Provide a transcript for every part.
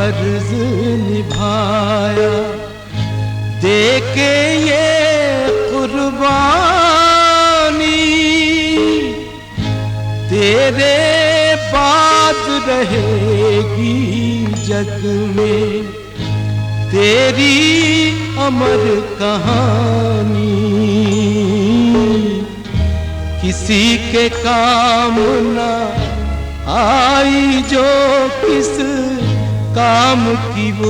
फर्ज निभाया, देके ये कुर्बानी तेरे बाद रहेगी जग में तेरी अमर कहानी। किसी के काम ना आई जो किस काम की वो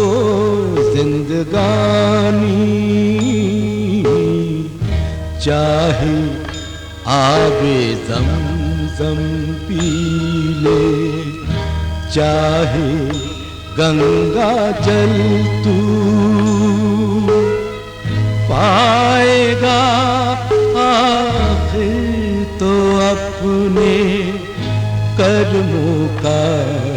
जिंदगानी। चाहे आबे ज़मज़म पी ले, चाहे गंगा जल तू पाएगा आखिर तो अपने कर्मों का